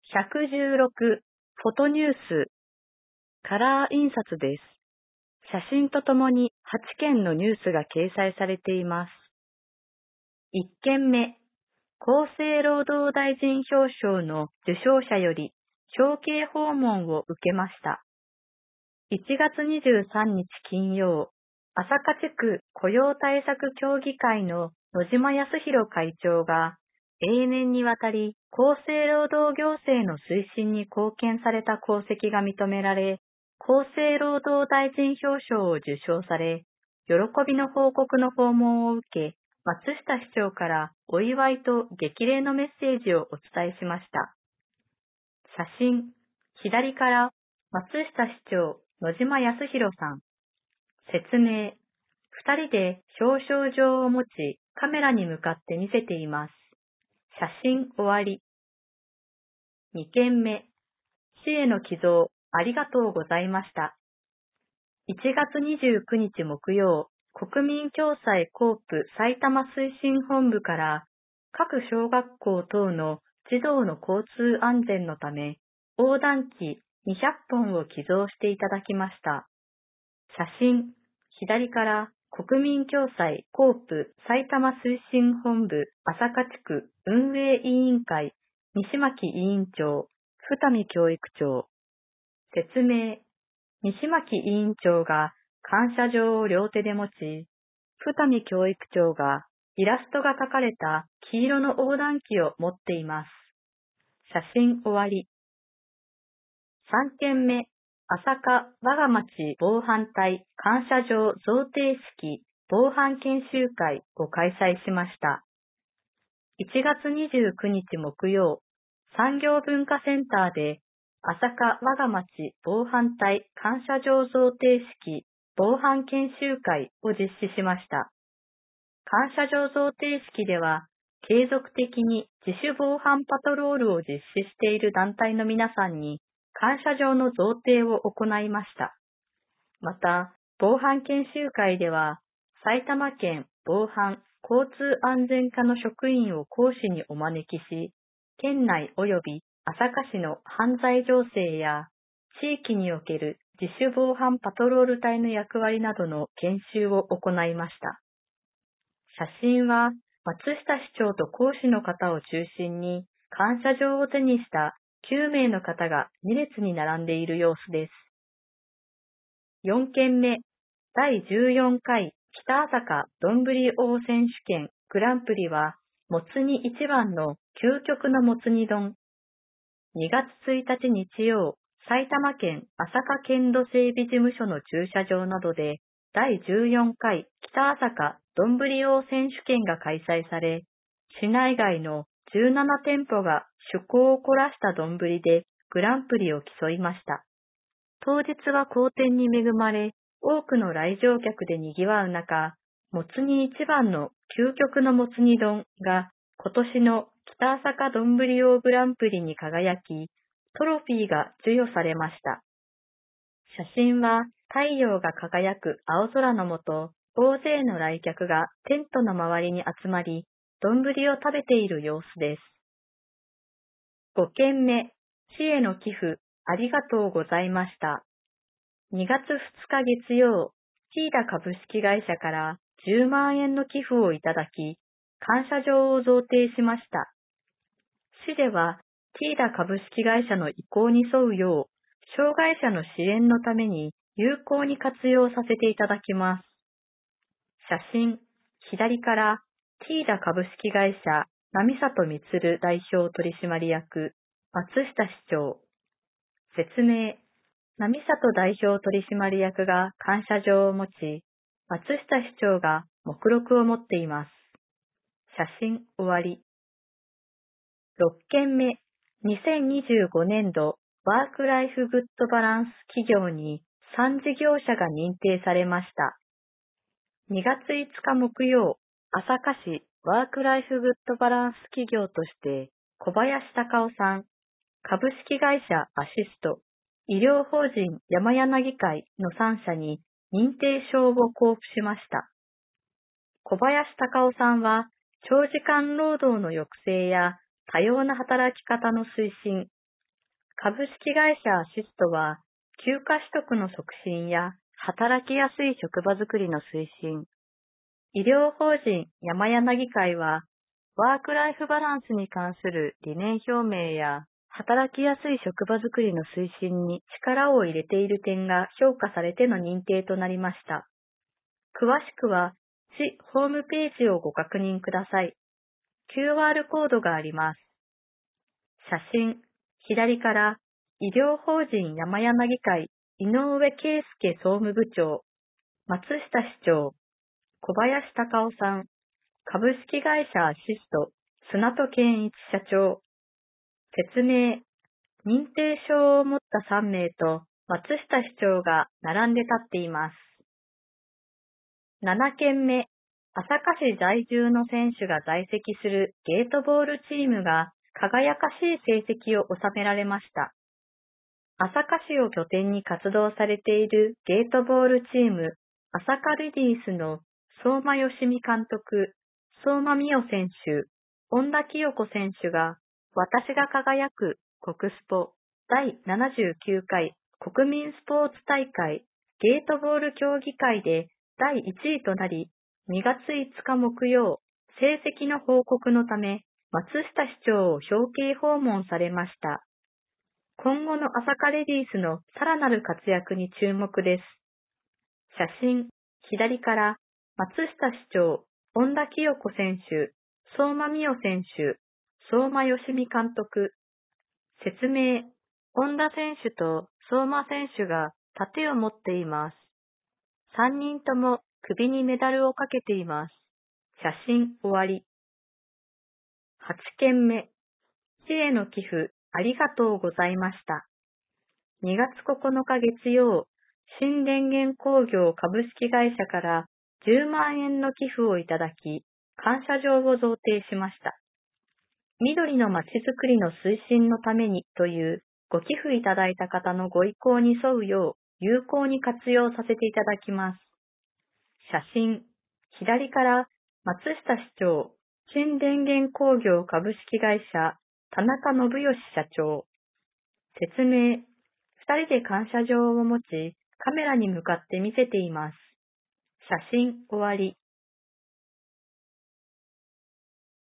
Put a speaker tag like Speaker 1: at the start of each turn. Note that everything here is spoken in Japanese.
Speaker 1: 116フォトニュースカラー印刷です。写真とともに8件のニュースが掲載されています。1件目、厚生労働大臣表彰の受賞者より表敬訪問を受けました。1月23日金曜、朝霞地区雇用対策協議会の野島康弘会長が永年にわたり厚生労働行政の推進に貢献された功績が認められ、厚生労働大臣表彰を受賞され、喜びの報告の訪問を受け、松下市長からお祝いと激励のメッセージをお伝えしました。写真、左から松下市長、野島康弘さん。説明、二人で表彰状を持ちカメラに向かって見せています。写真終わり。2件目、市への寄贈ありがとうございました。1月29日木曜、国民共済コープ埼玉推進本部から各小学校等の児童の交通安全のため横断機200本を寄贈していただきました。写真、左から国民共済コープ埼玉推進本部朝霞地区運営委員会西巻委員長、二見教育長。説明、西巻委員長が感謝状を両手で持ち、二見教育長がイラストが描かれた黄色の横断機を持っています。写真終わり。3件目、朝霞我が町防犯隊感謝状贈呈式防犯研修会を開催しました。1月29日木曜、産業文化センターで朝霞我が町防犯隊感謝状贈呈式防犯研修会を実施しました。感謝状贈呈式では、継続的に自主防犯パトロールを実施している団体の皆さんに感謝状の贈呈を行いました。また、防犯研修会では、埼玉県防犯交通安全課の職員を講師にお招きし、県内及び朝霞市の犯罪情勢や、地域における自主防犯パトロール隊の役割などの研修を行いました。写真は、松下市長と講師の方を中心に、感謝状を手にした9名の方が2列に並んでいる様子です。4件目、第14回北朝霞どんぶり王選手権グランプリは、もつ煮一番の究極のもつ煮丼。2月1日日曜、埼玉県朝霞県土整備事務所の駐車場などで、第14回北朝霞どんぶり王選手権が開催され、市内外の17店舗が趣向を凝らした丼でグランプリを競いました。当日は好天に恵まれ、多くの来場客で賑わう中、もつ煮一番の究極のもつ煮丼が今年の北朝霞どんぶり王グランプリに輝き、トロフィーが授与されました。写真は太陽が輝く青空の下、大勢の来客がテントの周りに集まり、丼を食べている様子です。5件目、市への寄付、ありがとうございました。2月2日月曜、ティーダ株式会社から10万円の寄付をいただき、感謝状を贈呈しました。市では、ティーダ株式会社の意向に沿うよう、障害者の支援のために有効に活用させていただきます。写真、左から、ティーダ株式会社、並里満代表取締役、松下市長。説明、並里代表取締役が感謝状を持ち、松下市長が目録を持っています。写真終わり。6件目、2025年度ワークライフグッドバランス企業に3事業者が認定されました。2月5日木曜、朝霞市ワークライフグッドバランス企業として小林隆夫さん、株式会社アシスト、医療法人山柳会の3社に認定証を交付しました。小林隆夫さんは長時間労働の抑制や多様な働き方の推進、 株式会社アシストは、休暇取得の促進や働きやすい職場づくりの推進。医療法人山柳会は、ワークライフバランスに関する理念表明や、働きやすい職場づくりの推進に力を入れている点が評価されての認定となりました。詳しくは、市ホームページをご確認ください。QR コードがあります。写真、左から、医療法人山柳会井上圭介総務部長、松下市長、小林隆夫さん、株式会社アシスト、砂戸健一社長。説明、認定証を持った3名と松下市長が並んで立っています。7件目、朝霞市在住の選手が在籍するゲートボールチームが輝かしい成績を収められました。朝霞市を拠点に活動されているゲートボールチーム、朝霞レディースの相馬義美監督、相馬美代選手、恩田清子選手が、私が輝く国スポ第79回国民スポーツ大会ゲートボール競技会で第1位となり、2月5日木曜、成績の報告のため、松下市長を表敬訪問されました。今後の朝霞レディースのさらなる活躍に注目です。写真、左から、松下市長、恩田清子選手、相馬美代選手、相馬義美監督。説明、恩田選手と相馬選手が盾を持っています。3人とも首にメダルをかけています。写真終わり。8件目。市への寄付ありがとうございました。2月9日月曜、新電源工業株式会社から10万円の寄付をいただき、感謝状を贈呈しました。緑のまちづくりの推進のためにというご寄付いただいた方のご意向に沿うよう有効に活用させていただきます。写真、左から松下市長、新電源工業株式会社、田中信義社長。説明、2人で感謝状を持ち、カメラに向かって見せています。写真終わり。